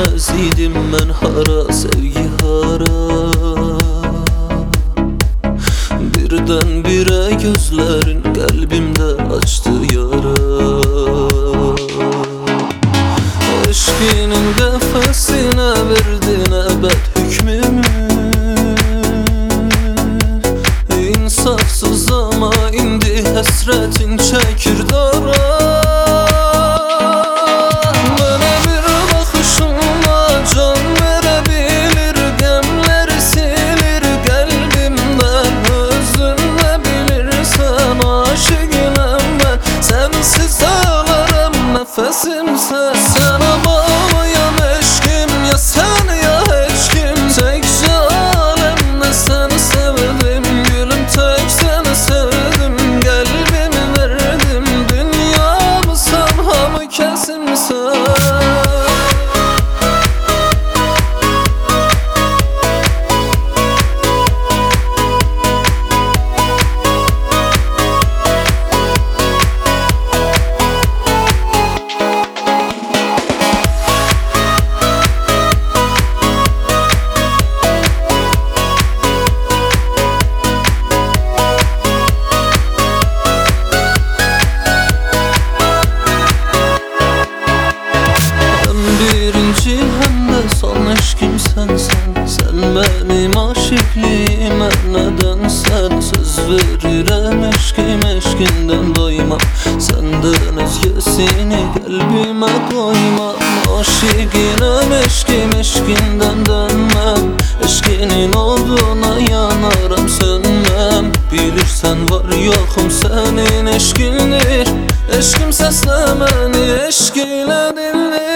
bilmez idim ben hara, sevgi hara. Birdenbire gözlerin kalbimde açtı yara. Eşkinin kefesine verdin ebed hükmümü. İnsafsız ama indi hasretin çekir dara. Bana bir bakışınla can verebilir, gemleri silir kalbimden. Özünle bilirsen aşıkım ben, sensiz ağlarım nefesimse. Sana bağlıyam eşkim, ya sen ya hiç kim. Tekçe alemde seni sevdim gülüm, tek seni sevdim. Kalbimi verdim, dünyamı samhamı kesimse. Birinci hem de son eşkim sensen. Sen benim aşıklığıma nedensen. Söz veririm eşkim eşkinden doymam. Senden özgesini kalbime koymam. Aşıkım eşkim eşkinden dönmem. Eşkinin olduğuna yanarım sönmem. Bilirsen var yokum senin eşkindir. Eşkim seslemeni eşkiyle dinler.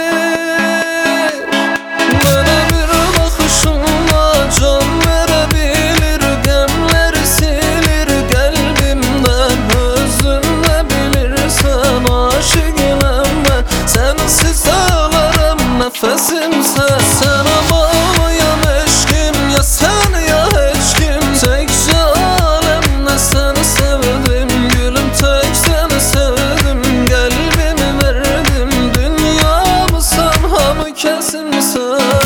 Nefesimse sana bağlıyam eşkim, ya sen ya hiç kim. Tekçe alemde seni sevdim gülüm, tek seni sevdim. Kalbimi verdim, dünyamı samhamı kesimse.